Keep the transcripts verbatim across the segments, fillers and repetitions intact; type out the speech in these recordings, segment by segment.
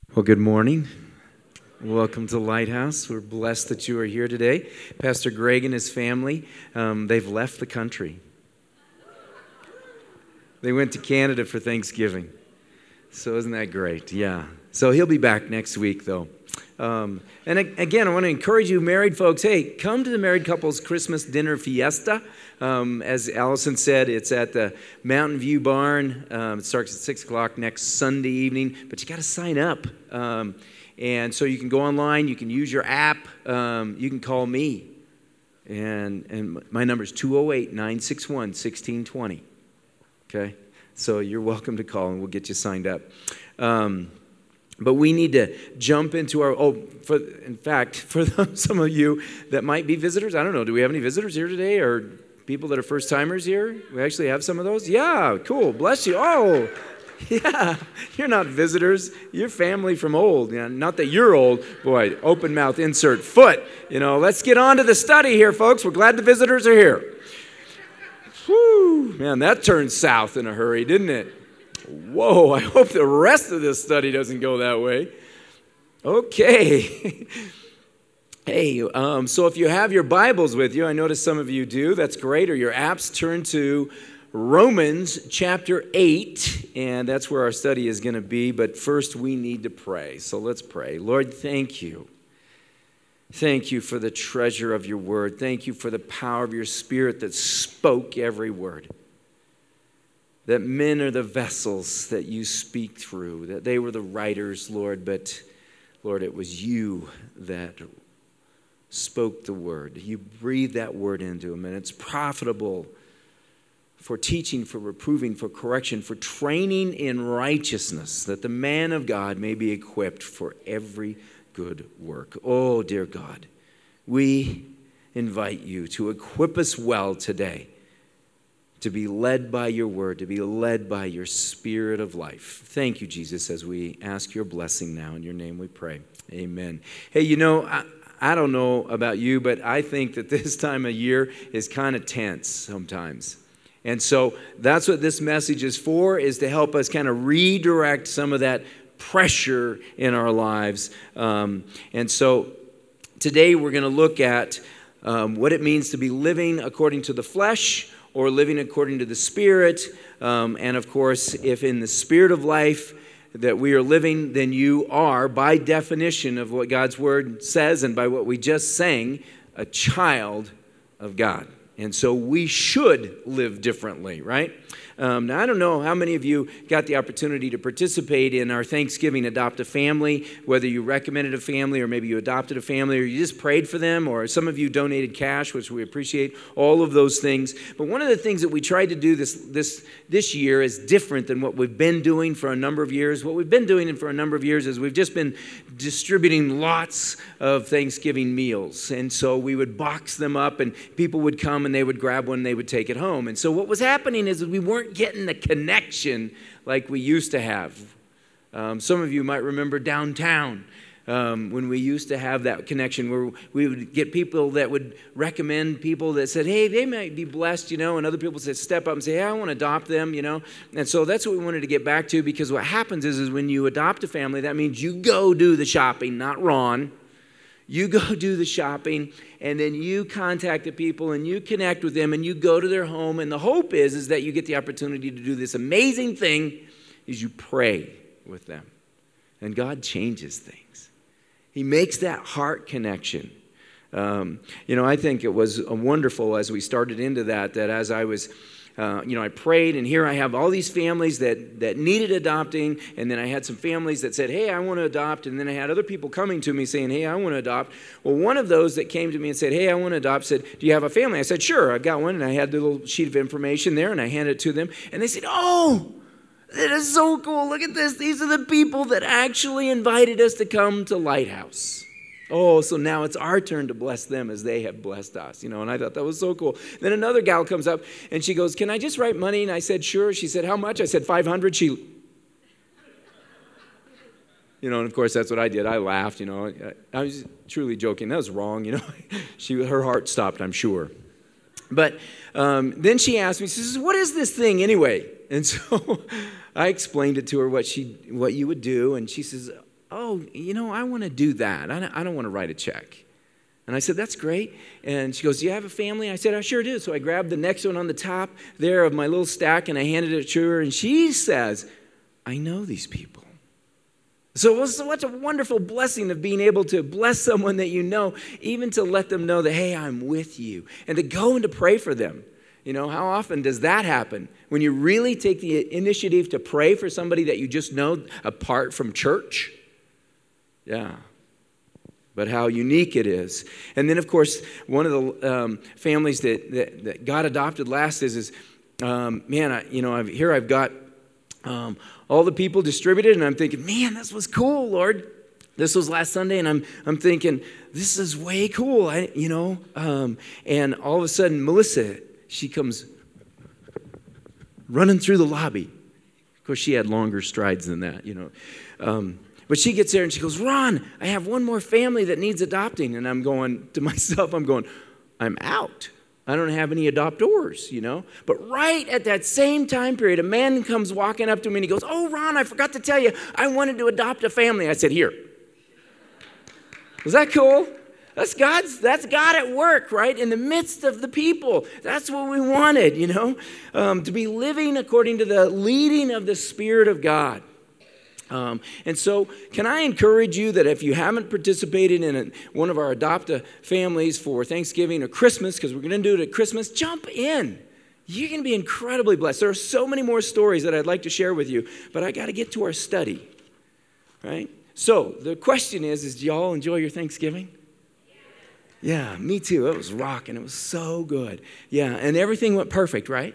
Well, good morning. Welcome to Lighthouse. We're blessed that you are here today. Pastor Greg and his family, um, they've left the country. They went to Canada for Thanksgiving. So isn't that great? Yeah. So he'll be back next week, though. Um, and again, I want to encourage you married folks, hey, come to the Married Couples Christmas Dinner Fiesta. Um, as Allison said, it's at the Mountain View Barn. Um, it starts at six o'clock next Sunday evening, but you got to sign up. Um, and so you can go online, you can use your app, um, you can call me. And, and my number is two oh eight, nine six one, one six two zero. Okay? So you're welcome to call and we'll get you signed up. Um, But we need to jump into our, oh, for, in fact, for some of you that might be visitors, I don't know, do we have any visitors here today or people that are first-timers here? We actually have some of those? Yeah, cool, bless you. Oh, yeah, you're not visitors, you're family from old. Yeah, not that you're old, boy, open mouth, insert foot. You know, let's get on to the study here, folks. We're glad the visitors are here. Whew, man, that turned south in a hurry, didn't it? Whoa, I hope the rest of this study doesn't go that way. Okay. Hey, um, so if you have your Bibles with you, I notice some of you do, that's great, or your apps, turn to Romans chapter eight, and that's where our study is going to be, but first we need to pray. So let's pray. Lord, thank you. Thank you for the treasure of your word. Thank you for the power of your Spirit that spoke every word. That men are the vessels that you speak through, that they were the writers, Lord, but, Lord, it was you that spoke the word. You breathed that word into them, and it's profitable for teaching, for reproving, for correction, for training in righteousness, that the man of God may be equipped for every good work. Oh, dear God, we invite you to equip us well today, to be led by your word, to be led by your Spirit of life. Thank you, Jesus, as we ask your blessing now. In your name we pray. Amen. Hey, you know, I, I don't know about you, but I think that this time of year is kind of tense sometimes. And so that's what this message is for, is to help us kind of redirect some of that pressure in our lives. Um, and so today we're going to look at um, what it means to be living according to the flesh, or living according to the Spirit. Um, and of course, if in the Spirit of life that we are living, then you are, by definition of what God's Word says and by what we just sang, a child of God. And so we should live differently, right? Um, now, I don't know how many of you got the opportunity to participate in our Thanksgiving Adopt a Family, whether you recommended a family or maybe you adopted a family or you just prayed for them, or some of you donated cash, which we appreciate, all of those things. But one of the things that we tried to do this, this, this year is different than what we've been doing for a number of years. What we've been doing for a number of years is we've just been distributing lots of Thanksgiving meals. And so we would box them up and people would come and they would grab one and they would take it home. And so what was happening is we weren't getting the connection like we used to have. Um, some of you might remember downtown um, when we used to have that connection where we would get people that would recommend people that said, hey, they might be blessed, you know, and other people said, step up and say, hey, I want to adopt them, you know. And so that's what we wanted to get back to, because what happens is, is when you adopt a family, that means you go do the shopping, not Ron. You go do the shopping, and then you contact the people, and you connect with them, and you go to their home. And the hope is, is that you get the opportunity to do this amazing thing, is you pray with them. And God changes things. He makes that heart connection. Um, you know, I think it was wonderful as we started into that, that as I was... Uh, you know, I prayed, and here I have all these families that, that needed adopting, and then I had some families that said, hey, I want to adopt, and then I had other people coming to me saying, hey, I want to adopt. Well, one of those that came to me and said, hey, I want to adopt, said, do you have a family? I said, sure, I've got one, and I had the little sheet of information there, and I handed it to them, and they said, oh, that is so cool, look at this, these are the people that actually invited us to come to Lighthouse. Oh, so now it's our turn to bless them as they have blessed us, you know, and I thought that was so cool. Then another gal comes up, and she goes, can I just write money? And I said, sure. She said, how much? I said, five hundred. She, you know, and of course, that's what I did. I laughed, you know. I was truly joking. That was wrong, you know. She, her heart stopped, I'm sure. But um, then she asked me, she says, what is this thing anyway? And so I explained it to her, what she, what you would do, and she says, oh, you know, I want to do that. I don't, I don't want to write a check. And I said, that's great. And she goes, do you have a family? I said, I sure do. So I grabbed the next one on the top there of my little stack, and I handed it to her. And she says, I know these people. So it was such a wonderful blessing of being able to bless someone that you know, even to let them know that, hey, I'm with you, and to go and to pray for them. You know, how often does that happen? When you really take the initiative to pray for somebody that you just know apart from church? Yeah. But how unique it is. And then, of course, one of the um, families that, that, that got adopted last is, is um, man, I, you know, I've, here I've got um, all the people distributed, and I'm thinking, man, this was cool, Lord. This was last Sunday, and I'm I'm thinking, this is way cool, I, you know. Um, and all of a sudden, Melissa, she comes running through the lobby. Of course, she had longer strides than that, you know. Um, But she gets there and she goes, Ron, I have one more family that needs adopting. And I'm going to myself, I'm going, I'm out. I don't have any adoptors, you know. But right at that same time period, a man comes walking up to me and he goes, oh, Ron, I forgot to tell you, I wanted to adopt a family. I said, here. Was that cool? That's God's, that's God at work, right? In the midst of the people. That's what we wanted, you know, um, to be living according to the leading of the Spirit of God. Um, and so can I encourage you that if you haven't participated in a, one of our adopt-a families for Thanksgiving or Christmas, because we're going to do it at Christmas, jump in. You're going to be incredibly blessed. There are so many more stories that I'd like to share with you, but I got to get to our study, right? So the question is, is do y'all enjoy your Thanksgiving? Yeah, me too. It was rocking. It was so good. Yeah, and everything went perfect, right?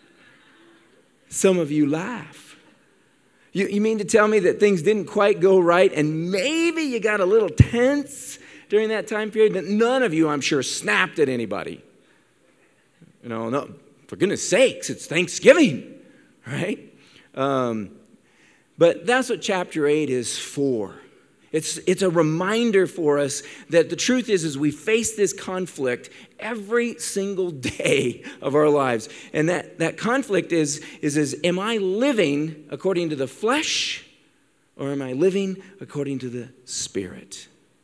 Some of you laugh. You, you mean to tell me that things didn't quite go right and maybe you got a little tense during that time period? That none of you, I'm sure, snapped at anybody. You know, no, for goodness sakes, it's Thanksgiving, right? Um, but that's what chapter eight is for. It's, it's a reminder for us that the truth is, is we face this conflict every single day of our lives. And that, that conflict is, is, is, am I living according to the flesh or am I living according to the Spirit?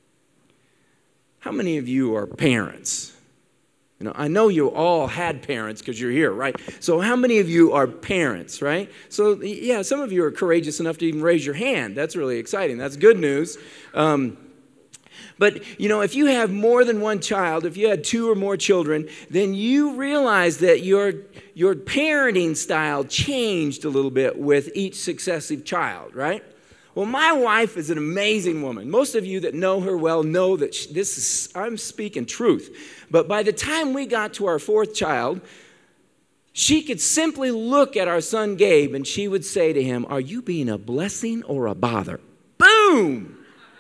How many of you are parents? You know, I know you all had parents because you're here, right? So how many of you are parents, right? So yeah, some of you are courageous enough to even raise your hand. That's really exciting. That's good news. Um, but, you know, if you have more than one child, if you had two or more children, then you realize that your, your parenting style changed a little bit with each successive child, right? Well, my wife is an amazing woman. Most of you that know her well know that she, this is, I'm speaking truth. But by the time we got to our fourth child, she could simply look at our son Gabe and she would say to him, are you being a blessing or a bother? Boom!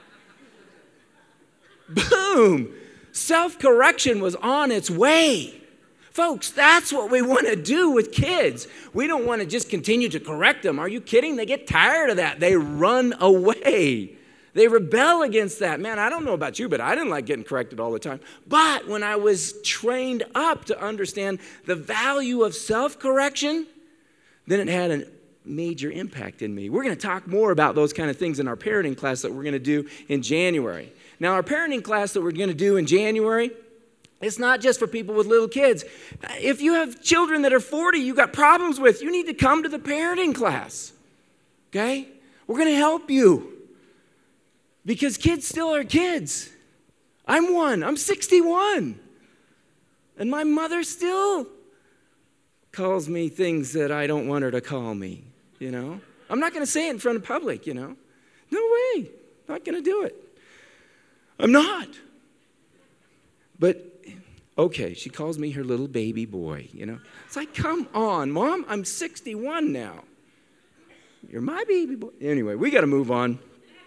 Boom! Self-correction was on its way. Folks, that's what we want to do with kids. We don't want to just continue to correct them. Are you kidding? They get tired of that. They run away. They rebel against that. Man, I don't know about you, but I didn't like getting corrected all the time. But when I was trained up to understand the value of self-correction, then it had a major impact in me. We're going to talk more about those kind of things in our parenting class that we're going to do in January. Now, our parenting class that we're going to do in January, it's not just for people with little kids. If you have children that are forty, you got problems with, you need to come to the parenting class, okay? We're going to help you because kids still are kids. I'm one. I'm sixty-one. And my mother still calls me things that I don't want her to call me, you know? I'm not going to say it in front of public, you know? No way. Not going to do it. I'm not. But okay, she calls me her little baby boy, you know. It's like, come on, Mom, I'm sixty-one now. You're my baby boy. Anyway, we got to move on.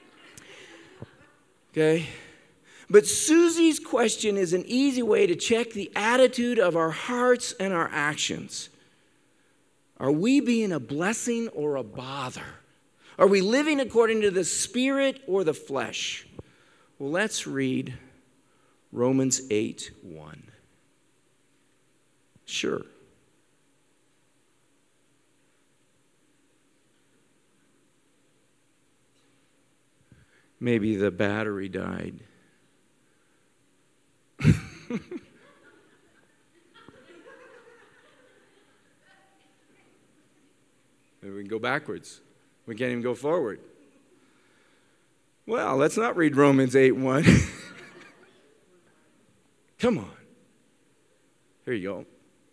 Okay? But Susie's question is an easy way to check the attitude of our hearts and our actions. Are we being a blessing or a bother? Are we living according to the Spirit or the flesh? Well, let's read Romans eight one. Sure. Maybe the battery died. Maybe we can go backwards. We can't even go forward. Well, let's not read Romans eight one. Come on. Here you go.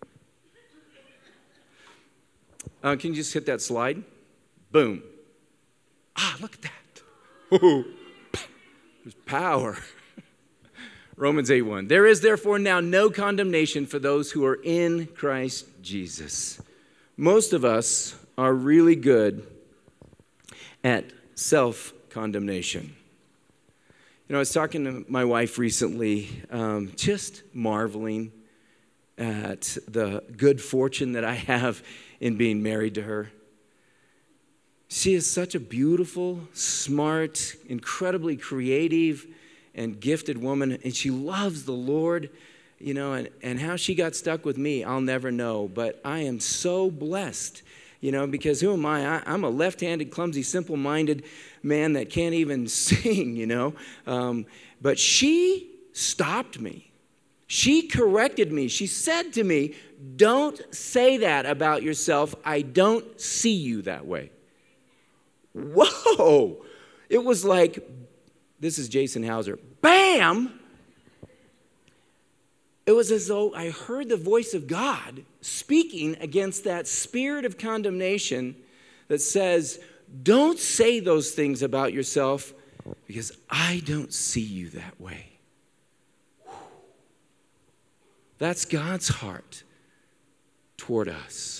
Uh, can you just hit that slide? Boom. Ah, look at that. Ooh. There's power. Romans eight one. There is therefore now no condemnation for those who are in Christ Jesus. Most of us are really good at self-condemnation. You know, I was talking to my wife recently, um, just marveling at the good fortune that I have in being married to her. She is such a beautiful, smart, incredibly creative, and gifted woman, and she loves the Lord, you know, and, and how she got stuck with me, I'll never know, but I am so blessed, you know, because who am I? I I'm a left-handed, clumsy, simple-minded man that can't even sing, you know, um, but she stopped me. She corrected me. She said to me, don't say that about yourself. I don't see you that way. Whoa! It was like, this is Jason Hauser, bam! It was as though I heard the voice of God speaking against that spirit of condemnation that says, don't say those things about yourself because I don't see you that way. That's God's heart toward us.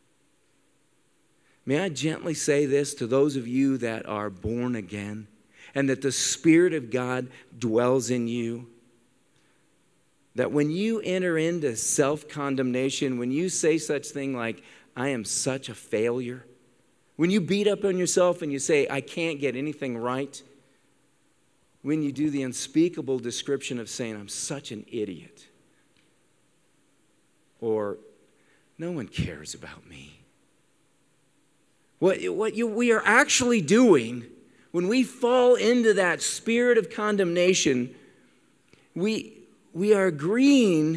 May I gently say this to those of you that are born again and that the Spirit of God dwells in you, that when you enter into self-condemnation, when you say such thing like, I am such a failure, when you beat up on yourself and you say, I can't get anything right, when you do the unspeakable description of saying, I'm such an idiot, or no one cares about me. What, what you, we are actually doing when we fall into that spirit of condemnation, we, we are agreeing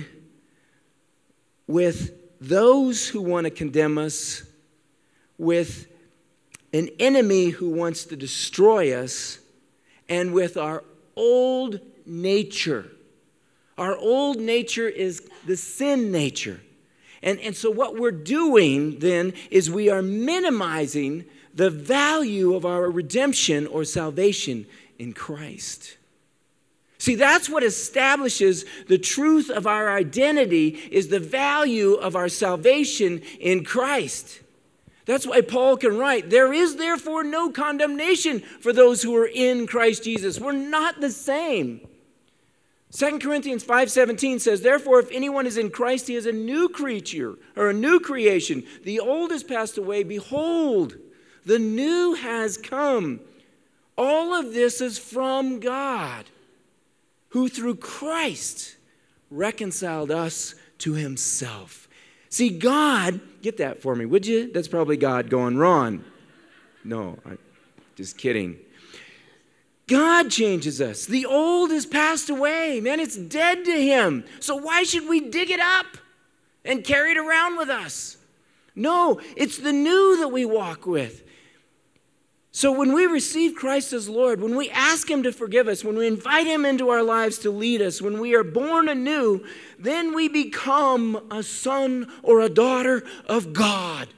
with those who want to condemn us, with an enemy who wants to destroy us, and with our old nature. Our old nature is the sin nature. And, and so what we're doing then is we are minimizing the value of our redemption or salvation in Christ. See, that's what establishes the truth of our identity is the value of our salvation in Christ. That's why Paul can write, there is therefore no condemnation for those who are in Christ Jesus. We're not the same. Second Corinthians five seventeen says, therefore, if anyone is in Christ, he is a new creature or a new creation. The old has passed away. Behold, the new has come. All of this is from God, who through Christ reconciled us to himself. See, God, get that for me, would you? That's probably God going, Ron. No, I'm just kidding. God changes us. The old has passed away. Man, it's dead to him. So why should we dig it up and carry it around with us? No, it's the new that we walk with. So when we receive Christ as Lord, when we ask him to forgive us, when we invite him into our lives to lead us, when we are born anew, then we become a son or a daughter of God.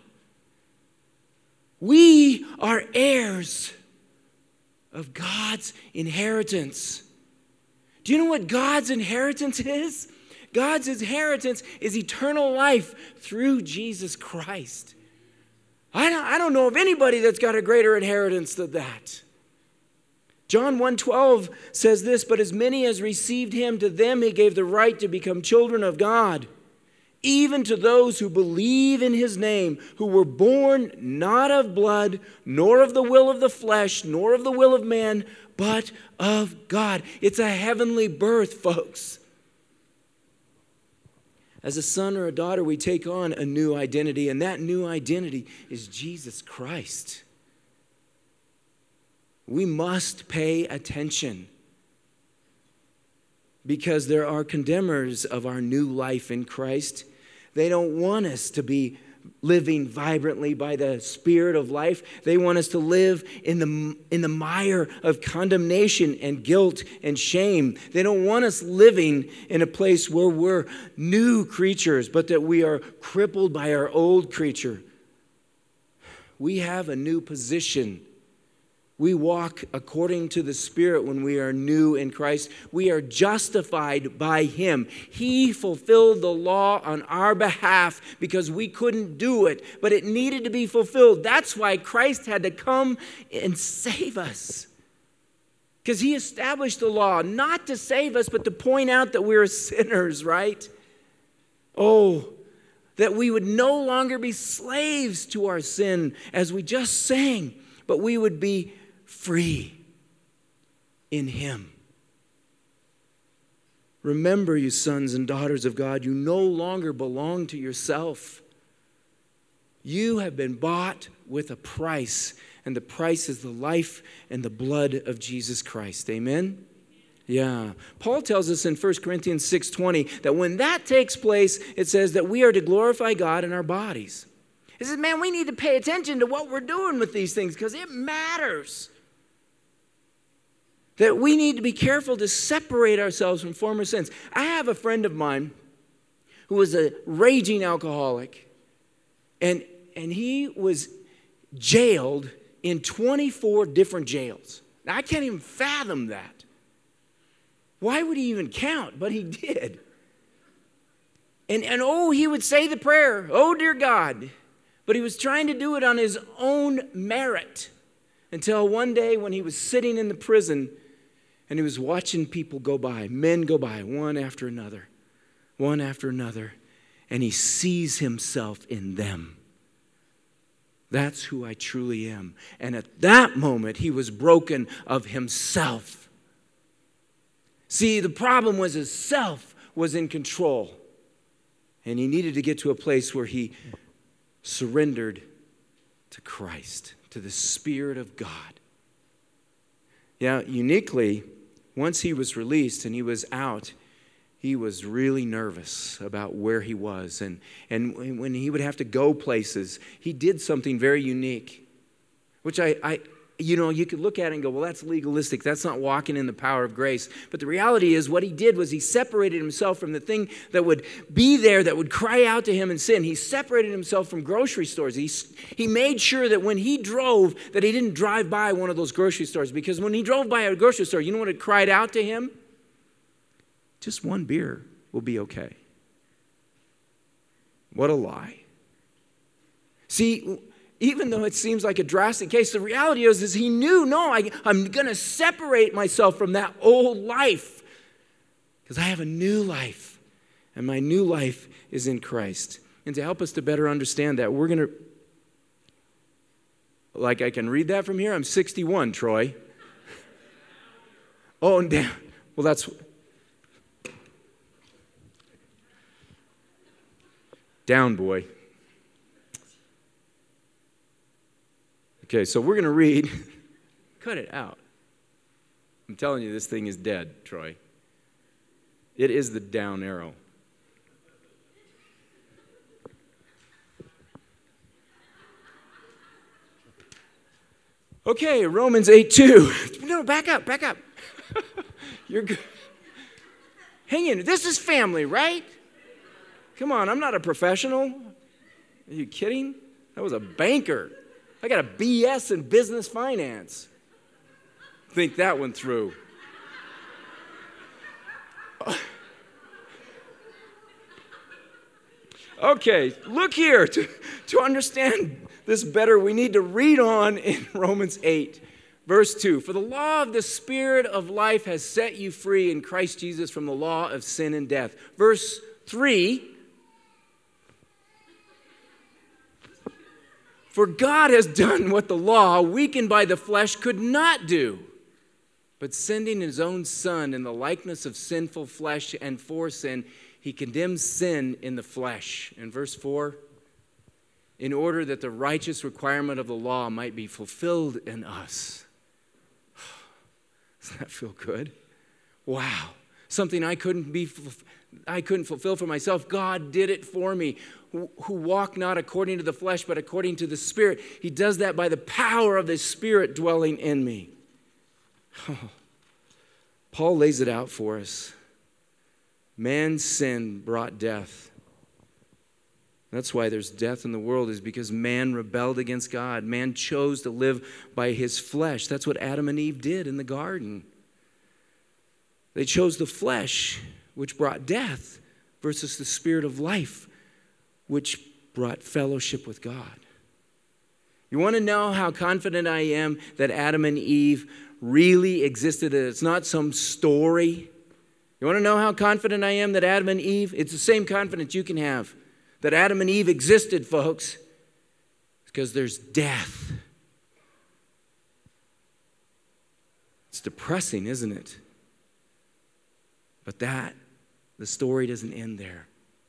We are heirs of God's inheritance. Do you know what God's inheritance is? God's inheritance is eternal life through Jesus Christ. I don't, I don't know of anybody that's got a greater inheritance than that. John one twelve says this, but as many as received him, to them he gave the right to become children of God, even to those who believe in his name, who were born not of blood, nor of the will of the flesh, nor of the will of man, but of God. It's a heavenly birth, folks. As a son or a daughter, we take on a new identity, and that new identity is Jesus Christ. We must pay attention because there are condemners of our new life in Christ. They don't want us to be living vibrantly by the Spirit of life. They want us to live in the, in the mire of condemnation and guilt and shame. They don't want us living in a place where we're new creatures, but that we are crippled by our old creature. We have a new position. We walk according to the Spirit when we are new in Christ. We are justified by Him. He fulfilled the law on our behalf because we couldn't do it, but it needed to be fulfilled. That's why Christ had to come and save us. Because He established the law, not to save us, but to point out that we're sinners, right? Oh, that we would no longer be slaves to our sin, as we just sang, but we would be free in Him. Remember, you sons and daughters of God, you no longer belong to yourself. You have been bought with a price, and the price is the life and the blood of Jesus Christ. Amen? Yeah. Paul tells us in First Corinthians six twenty that when that takes place, it says that we are to glorify God in our bodies. He says, man, we need to pay attention to what we're doing with these things because it matters. That we need to be careful to separate ourselves from former sins. I have a friend of mine who was a raging alcoholic, and, and he was jailed in twenty-four different jails. Now, I can't even fathom that. Why would he even count? But he did. And, and oh, he would say the prayer, oh, dear God. But he was trying to do it on his own merit until one day when he was sitting in the prison and he was watching people go by, men go by, one after another, one after another, and he sees himself in them. That's who I truly am. And at that moment, he was broken of himself. See, the problem was his self was in control. And he needed to get to a place where he surrendered to Christ, to the Spirit of God. Yeah, uniquely, once he was released and he was out, he was really nervous about where he was. And, and when he would have to go places, he did something very unique, which I, I, you know, you could look at it and go, well, that's legalistic. That's not walking in the power of grace. But the reality is what he did was he separated himself from the thing that would be there, that would cry out to him in sin. He separated himself from grocery stores. He, he made sure that when he drove, that he didn't drive by one of those grocery stores. Because when he drove by a grocery store, you know what it cried out to him? Just one beer will be okay. What a lie. See, even though it seems like a drastic case, the reality is, is he knew, no, I, I'm going to separate myself from that old life because I have a new life, and my new life is in Christ. And to help us to better understand that, we're going to, like I can read that from here? I'm sixty-one, Troy. Oh, and down. Well, that's, down, boy. Okay, so we're going to read. Cut it out. I'm telling you, this thing is dead, Troy. It is the down arrow. Okay, Romans eight two. No, back up, back up. You're good. Hang in. This is family, right? Come on, I'm not a professional. Are you kidding? I was a banker. I got a B S in business finance. Think that one through. Okay, look here. To, to understand this better, we need to read on in Romans eight, verse two. For the law of the Spirit of life has set you free in Christ Jesus from the law of sin and death. Verse three. For God has done what the law, weakened by the flesh, could not do. But sending his own Son in the likeness of sinful flesh and for sin, he condemns sin in the flesh. In verse four, in order that the righteous requirement of the law might be fulfilled in us Doesn't that feel good? Wow. Something I couldn't be, I couldn't fulfill for myself. God did it for me. Who, who walk not according to the flesh, but according to the Spirit. He does that by the power of the Spirit dwelling in me. Oh. Paul lays it out for us. Man's sin brought death. That's why there's death in the world, is because man rebelled against God. Man chose to live by his flesh. That's what Adam and Eve did in the garden. They chose the flesh, which brought death, versus the Spirit of life, which brought fellowship with God. You want to know how confident I am that Adam and Eve really existed? It's not some story. You want to know how confident I am that Adam and Eve, it's the same confidence you can have, that Adam and Eve existed, folks. It's because there's death. It's depressing, isn't it? But that, the story doesn't end there.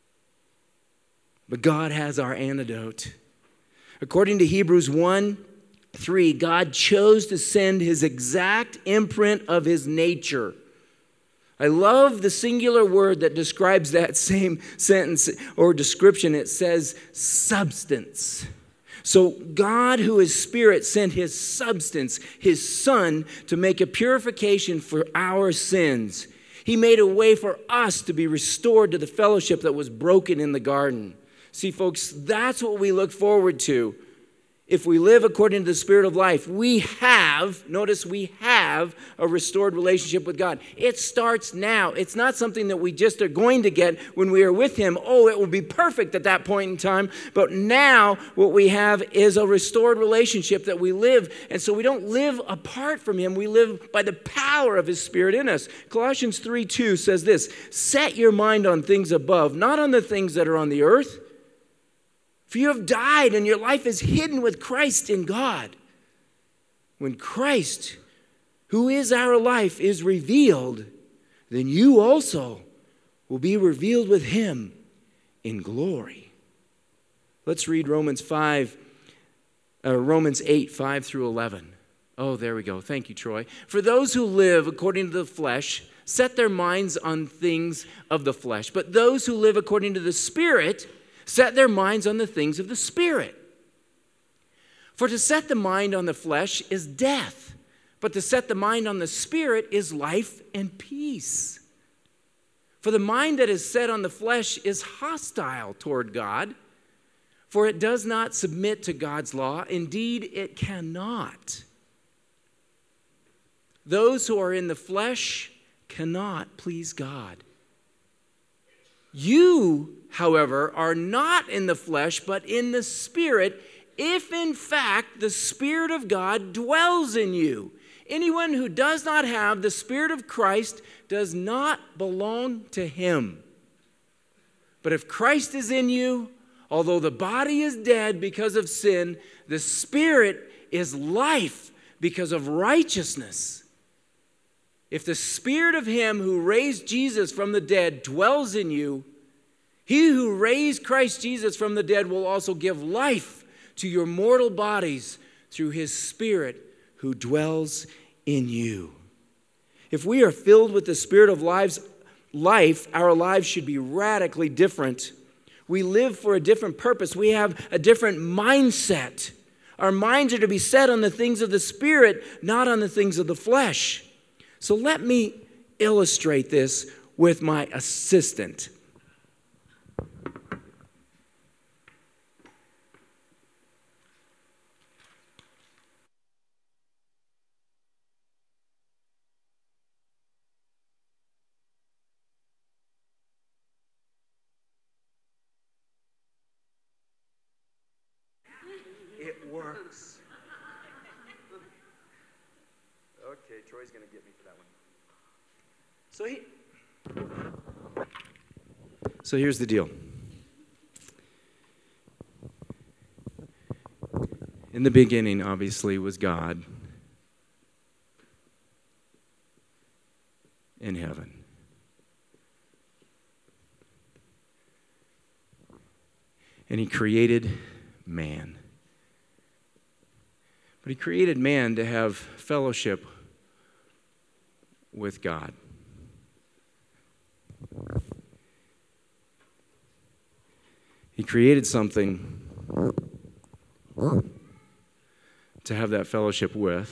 But God has our antidote. According to Hebrews one three, God chose to send his exact imprint of his nature. I love the singular word that describes that same sentence or description. It says substance. So God, who is Spirit, sent his substance, his Son, to make a purification for our sins. He made a way for us to be restored to the fellowship that was broken in the garden. See, folks, that's what we look forward to. If we live according to the Spirit of life, we have, notice we have a restored relationship with God. It starts now. It's not something that we just are going to get when we are with him. Oh, it will be perfect at that point in time. But now what we have is a restored relationship that we live. And so we don't live apart from him. We live by the power of his Spirit in us. Colossians three two says this, set your mind on things above, not on the things that are on the earth. For you have died and your life is hidden with Christ in God. When Christ, who is our life, is revealed, then you also will be revealed with him in glory. Let's read Romans five, uh, Romans eight, five through eleven. Oh, there we go. Thank you, Troy. For those who live according to the flesh, set their minds on things of the flesh. But those who live according to the Spirit, set their minds on the things of the Spirit. For to set the mind on the flesh is death, but to set the mind on the Spirit is life and peace. For the mind that is set on the flesh is hostile toward God, for it does not submit to God's law. Indeed, it cannot. Those who are in the flesh cannot please God. You, however, are not in the flesh, but in the Spirit, if in fact the Spirit of God dwells in you. Anyone who does not have the Spirit of Christ does not belong to him. But if Christ is in you, although the body is dead because of sin, the Spirit is life because of righteousness. If the Spirit of him who raised Jesus from the dead dwells in you, he who raised Christ Jesus from the dead will also give life to your mortal bodies through his Spirit who dwells in you. If we are filled with the Spirit of lives, life, our lives should be radically different. We live for a different purpose. We have a different mindset. Our minds are to be set on the things of the Spirit, not on the things of the flesh. So let me illustrate this with my assistant. It works. Okay, Troy's going to get me for that one. So he, so here's the deal. In the beginning, obviously, was God in heaven. And he created man. But he created man to have fellowship with God. He created something to have that fellowship with.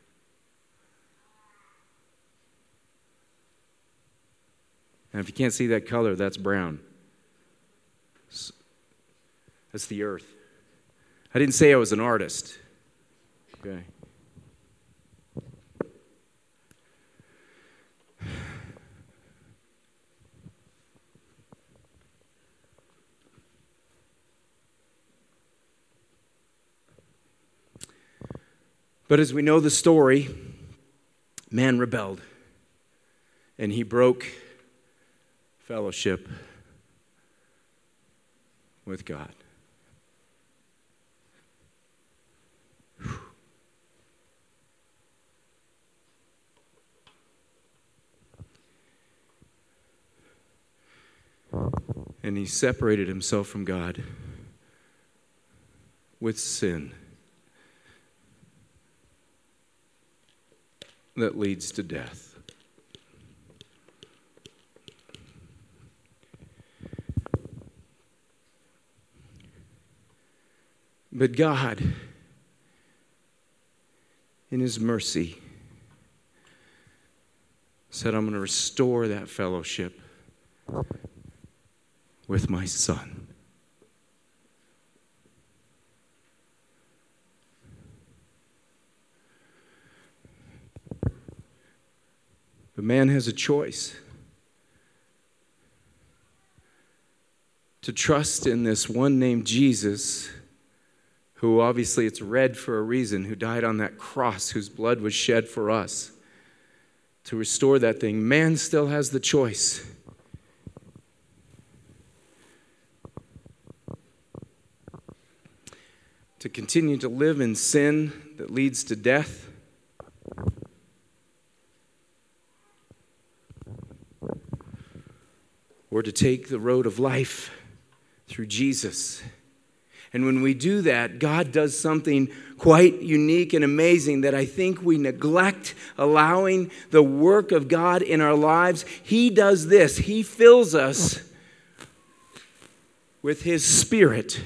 And if you can't see that color, that's brown. That's the earth. I didn't say I was an artist. Okay. But as we know the story, man rebelled, and he broke fellowship with God. And he separated himself from God with sin that leads to death. But God, in His mercy, said, I'm going to restore that fellowship with my Son. But man has a choice to trust in this one named Jesus, who obviously it's red for a reason, who died on that cross, whose blood was shed for us, to restore that thing. Man still has the choice. To continue to live in sin that leads to death, or to take the road of life through Jesus. And when we do that, God does something quite unique and amazing that I think we neglect allowing the work of God in our lives. He does this. He fills us with His Spirit.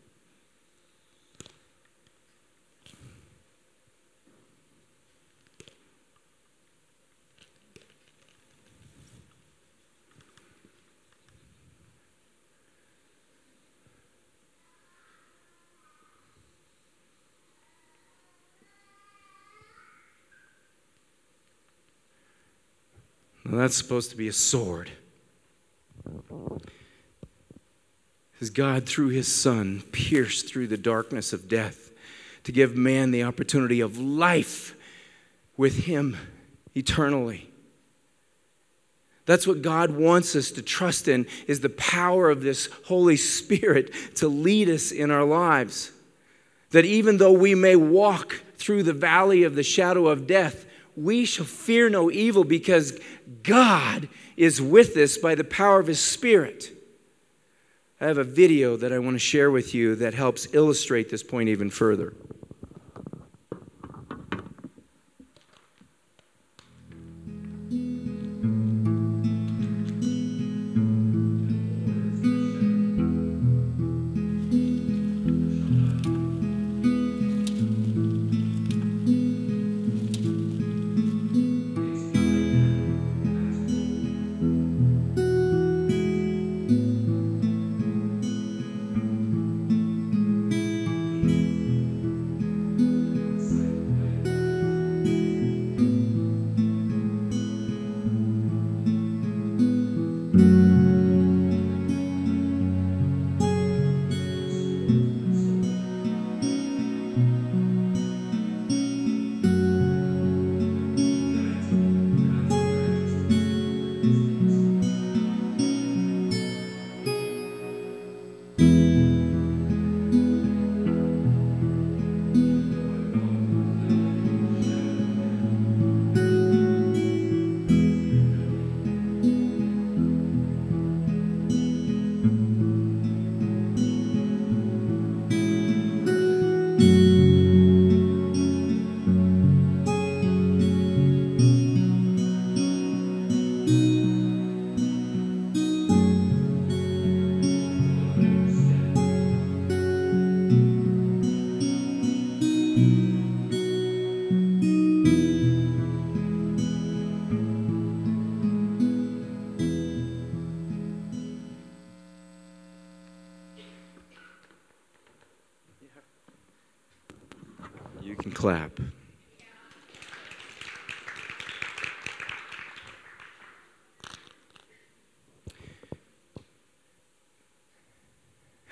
Now that's supposed to be a sword. As God, through His Son, pierced through the darkness of death to give man the opportunity of life with Him eternally. That's what God wants us to trust in, is the power of this Holy Spirit to lead us in our lives. That even though we may walk through the valley of the shadow of death, we shall fear no evil because God is with us by the power of His Spirit. I have a video that I want to share with you that helps illustrate this point even further.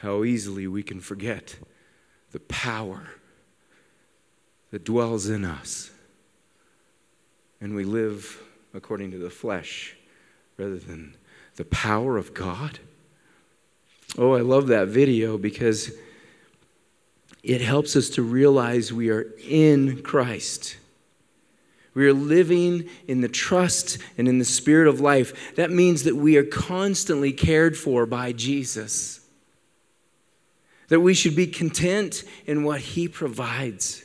how easily we can forget the power that dwells in us. And we live according to the flesh rather than the power of God. Oh, I love that video because it helps us to realize we are in Christ. We are living in the trust and in the spirit of life. That means that we are constantly cared for by Jesus. That we should be content in what He provides.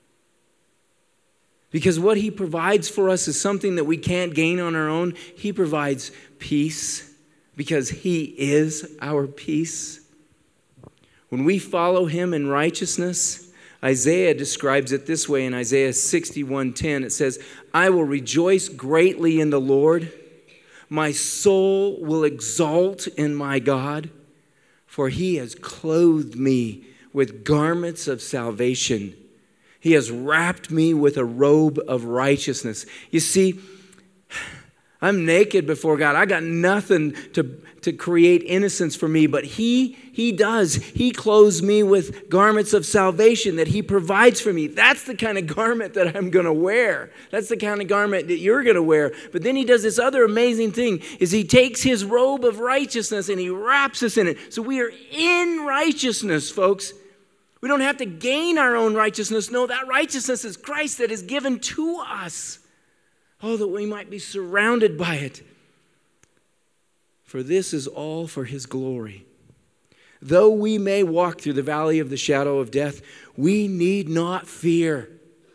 Because what He provides for us is something that we can't gain on our own. He provides peace because He is our peace. When we follow Him in righteousness, Isaiah describes it this way in Isaiah sixty-one ten. It says, I will rejoice greatly in the Lord. My soul will exult in my God, for He has clothed me with garments of salvation. He has wrapped me with a robe of righteousness. You see, I'm naked before God. I got nothing to, to create innocence for me, but He, He does. He clothes me with garments of salvation that He provides for me. That's the kind of garment that I'm going to wear. That's the kind of garment that you're going to wear. But then He does this other amazing thing, is He takes His robe of righteousness and He wraps us in it. So we are in righteousness, folks. We don't have to gain our own righteousness. No, that righteousness is Christ that is given to us. Oh, that we might be surrounded by it. For this is all for His glory. Though we may walk through the valley of the shadow of death, we need not fear.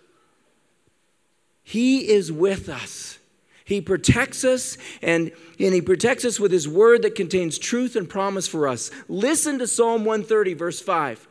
He is with us. He protects us, and, and He protects us with His word that contains truth and promise for us. Listen to Psalm one thirty, verse five.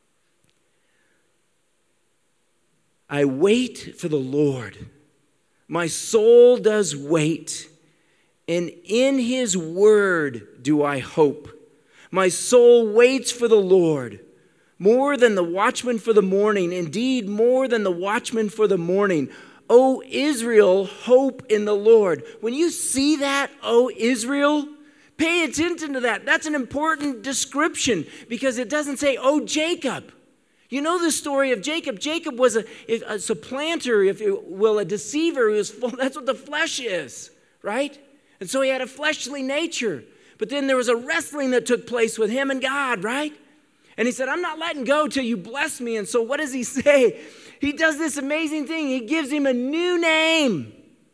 I wait for the Lord. My soul does wait, and in His word do I hope. My soul waits for the Lord, more than the watchman for the morning, indeed more than the watchman for the morning. O Israel, hope in the Lord. When you see that, O Israel, pay attention to that. That's an important description because it doesn't say, O Jacob. You know the story of Jacob. Jacob was a, a supplanter, if you will, a deceiver. He was full, that's what the flesh is, right? And so he had a fleshly nature. But then there was a wrestling that took place with him and God, right? And he said, I'm not letting go till you bless me. And so what does he say? He does this amazing thing. He gives him a new name.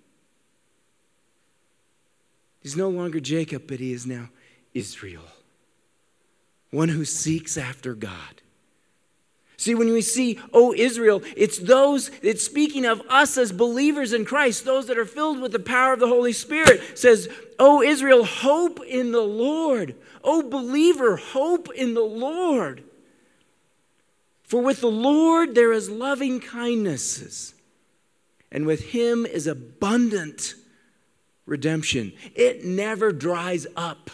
He's no longer Jacob, but he is now Israel, one who seeks after God. See, when we see, oh, Israel, it's those, it's speaking of us as believers in Christ, those that are filled with the power of the Holy Spirit. It says, oh, Israel, hope in the Lord. Oh, believer, hope in the Lord. For with the Lord there is loving kindnesses, and with Him is abundant redemption. It never dries up.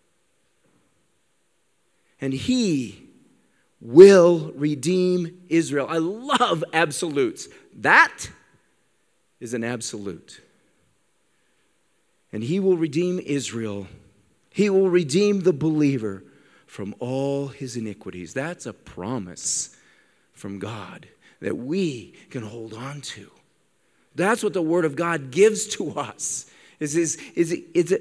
And He will redeem Israel. I love absolutes. That is an absolute. And He will redeem Israel. He will redeem the believer from all his iniquities. That's a promise from God that we can hold on to. That's what the Word of God gives to us. Is is is it's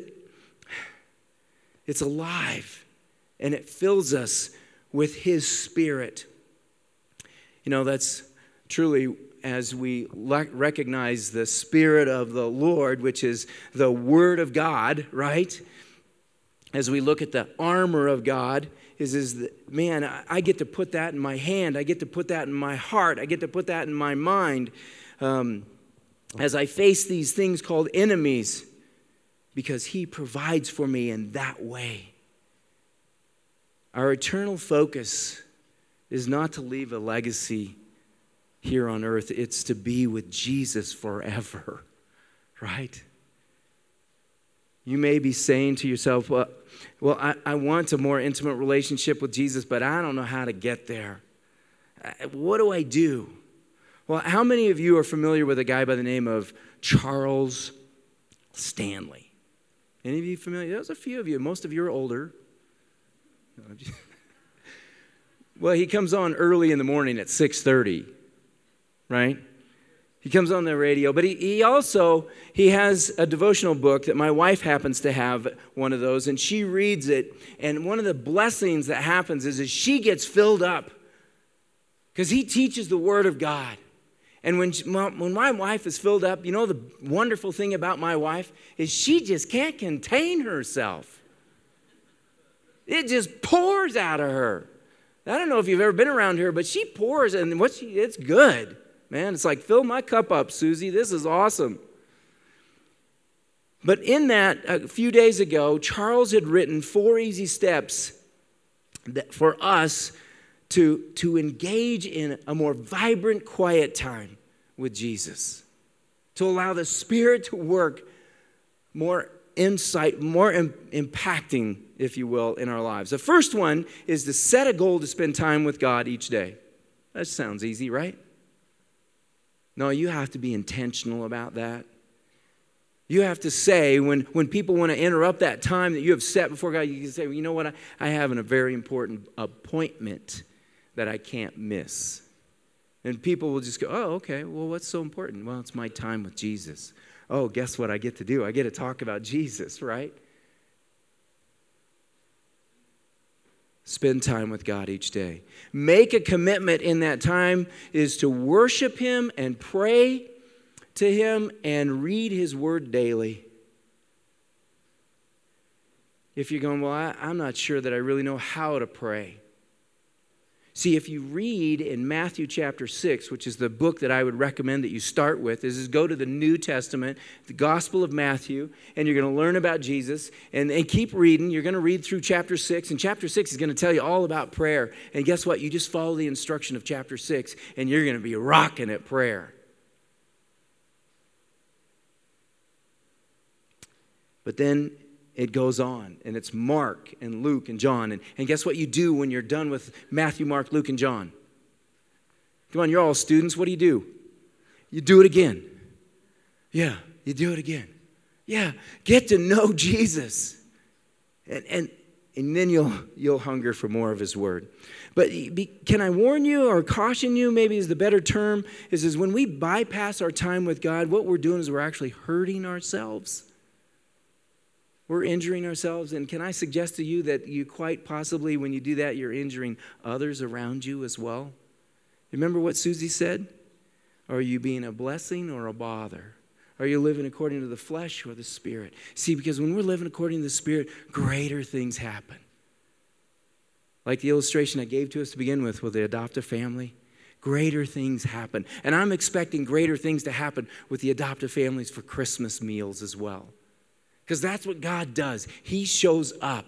it's alive, and it fills us with His Spirit. You know, that's truly as we recognize the Spirit of the Lord, which is the Word of God, right? As we look at the armor of God, is, is that, man, I, I get to put that in my hand. I get to put that in my heart. I get to put that in my mind um, as I face these things called enemies, because He provides for me in that way. Our eternal focus is not to leave a legacy here on earth. It's to be with Jesus forever, right? You may be saying to yourself, well, well I, I want a more intimate relationship with Jesus, but I don't know how to get there. What do I do? Well, how many of you are familiar with a guy by the name of Charles Stanley? Any of you familiar? There's a few of you. Most of you are older. Well, he comes on early in the morning at six thirty, right? He comes on the radio, but he, he also, he has a devotional book that my wife happens to have one of those, and she reads it, and one of the blessings that happens is, is she gets filled up because he teaches the Word of God. And when, she, when my wife is filled up, you know the wonderful thing about my wife is she just can't contain herself. It just pours out of her. I don't know if you've ever been around her, but she pours, and what she, it's good. Man, it's like, fill my cup up, Susie. This is awesome. But in that, a few days ago, Charles had written four easy steps that for us to, to engage in a more vibrant, quiet time with Jesus, to allow the Spirit to work more insight, more im- impacting, if you will, in our lives. The first one is to set a goal to spend time with God each day. That sounds easy, right? No, you have to be intentional about that. You have to say, when, when people want to interrupt that time that you have set before God, you can say, well, you know what, I, I have a very important appointment that I can't miss. And people will just go, oh, okay, well, what's so important? Well, it's my time with Jesus. Oh, guess what I get to do? I get to talk about Jesus, right? Spend time with God each day. Make a commitment in that time is to worship Him and pray to Him and read His Word daily. If you're going, well, I, I'm not sure that I really know how to pray. See, if you read in Matthew chapter six, which is the book that I would recommend that you start with, is, is go to the New Testament, the Gospel of Matthew, and you're going to learn about Jesus, and, and keep reading. You're going to read through chapter six, and chapter six is going to tell you all about prayer. And guess what? You just follow the instruction of chapter six, and you're going to be rocking at prayer. But then it goes on, and it's Mark and Luke and John. And, and guess what you do when you're done with Matthew, Mark, Luke, and John? Come on, you're all students. What do you do? You do it again. Yeah, you do it again. Yeah, get to know Jesus. And and, and then you'll, you'll hunger for more of His Word. But be, can I warn you or caution you, maybe is the better term, is, is when we bypass our time with God, what we're doing is we're actually hurting ourselves. We're injuring ourselves, and can I suggest to you that you quite possibly, when you do that, you're injuring others around you as well? Remember what Susie said? Are you being a blessing or a bother? Are you living according to the flesh or the Spirit? See, because when we're living according to the Spirit, greater things happen. Like the illustration I gave to us to begin with, with the adoptive family. Greater things happen. And I'm expecting greater things to happen with the adoptive families for Christmas meals as well. Because that's what God does. He shows up.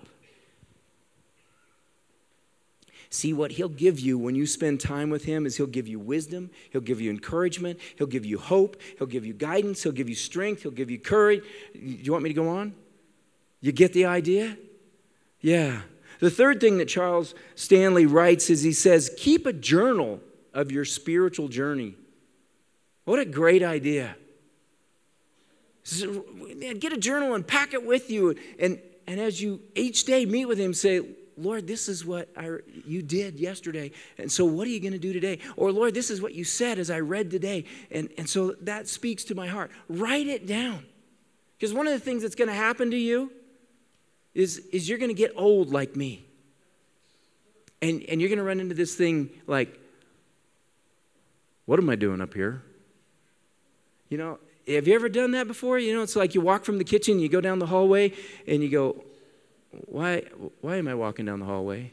See, what He'll give you when you spend time with Him is He'll give you wisdom. He'll give you encouragement. He'll give you hope. He'll give you guidance. He'll give you strength. He'll give you courage. Do you want me to go on? You get the idea? Yeah. The third thing that Charles Stanley writes is he says, keep a journal of your spiritual journey. What a great idea. Get a journal and pack it with you. And, and as you each day meet with Him, say, Lord, this is what I, you did yesterday. And so what are you going to do today? Or, Lord, this is what you said as I read today. And, and so that speaks to my heart. Write it down. Because one of the things that's going to happen to you is, is you're going to get old like me. And, and you're going to run into this thing like, what am I doing up here? You know, have you ever done that before? You know, it's like you walk from the kitchen, you go down the hallway, and you go, why, why am I walking down the hallway?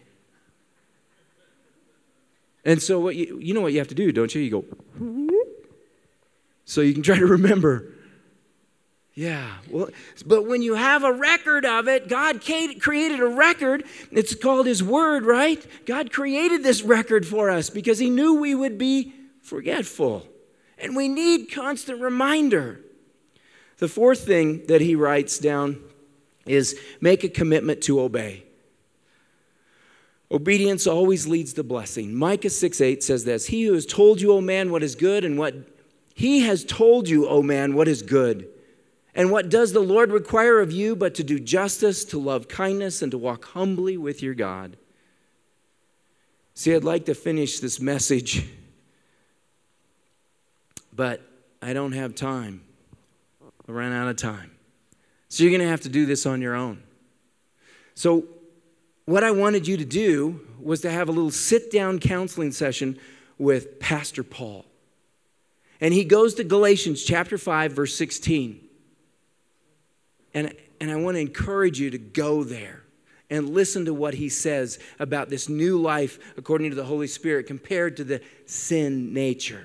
And so what you, you know what you have to do, don't you? You go, so you can try to remember. Yeah, well, but when you have a record of it, God created a record. It's called His Word, right? God created this record for us because He knew we would be forgetful. And we need constant reminder. The fourth thing that he writes down is make a commitment to obey. Obedience always leads to blessing. Micah six eight says this, He who has told you, O man, what is good, and what He has told you, O man, what is good. And what does the Lord require of you but to do justice, to love kindness, and to walk humbly with your God? See, I'd like to finish this message, but I don't have time. I ran out of time. So you're going to have to do this on your own. So what I wanted you to do was to have a little sit-down counseling session with Pastor Paul. And he goes to Galatians chapter five, verse sixteen. And, and I want to encourage you to go there and listen to what he says about this new life according to the Holy Spirit compared to the sin nature.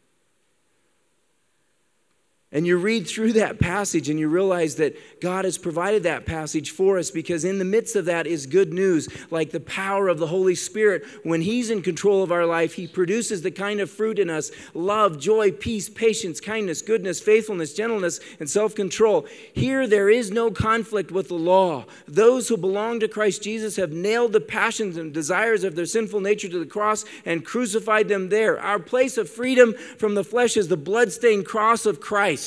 And you read through that passage and you realize that God has provided that passage for us because in the midst of that is good news, like the power of the Holy Spirit. When He's in control of our life, He produces the kind of fruit in us: love, joy, peace, patience, kindness, goodness, faithfulness, gentleness, and self-control. Here there is no conflict with the law. Those who belong to Christ Jesus have nailed the passions and desires of their sinful nature to the cross and crucified them there. Our place of freedom from the flesh is the bloodstained cross of Christ.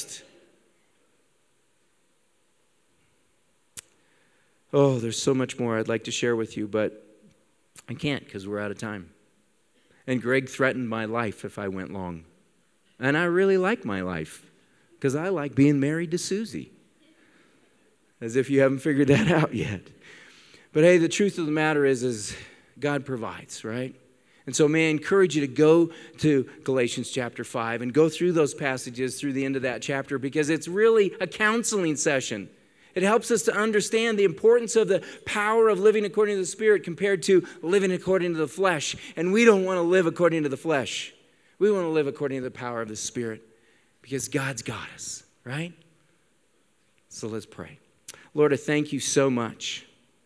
Oh, there's so much more I'd like to share with you, but I can't because we're out of time. And Greg threatened my life if I went long. And I really like my life because I like being married to Susie. As if you haven't figured that out yet. But hey, the truth of the matter is, is God provides, right? And so may I encourage you to go to Galatians chapter five and go through those passages through the end of that chapter because it's really a counseling session. It helps us to understand the importance of the power of living according to the Spirit compared to living according to the flesh. And we don't want to live according to the flesh. We want to live according to the power of the Spirit because God's got us, right? So let's pray. Lord, I thank you so much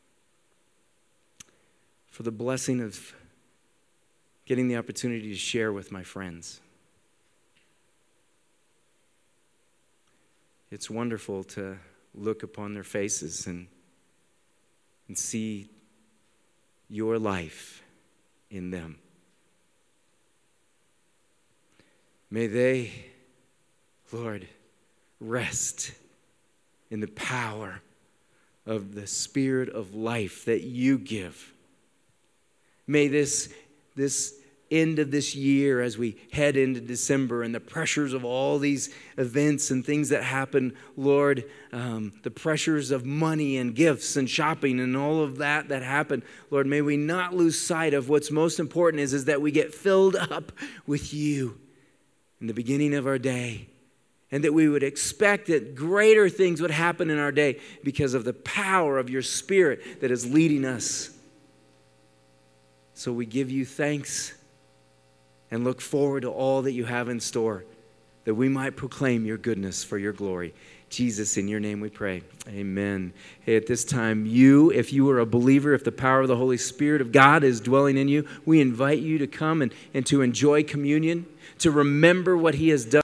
for the blessing of getting the opportunity to share with my friends. It's wonderful to look upon their faces and, and see your life in them. May they, Lord, rest in the power of the Spirit of life that you give. May this, this end of this year, as we head into December and the pressures of all these events and things that happen, Lord, um, the pressures of money and gifts and shopping and all of that that happen, Lord, may we not lose sight of what's most important is, is that we get filled up with you in the beginning of our day, and that we would expect that greater things would happen in our day because of the power of your Spirit that is leading us. So we give you thanks and look forward to all that you have in store, that we might proclaim your goodness for your glory. Jesus, in your name we pray. Amen. Hey, at this time, you, if you are a believer, if the power of the Holy Spirit of God is dwelling in you, we invite you to come and, and to enjoy communion, to remember what he has done.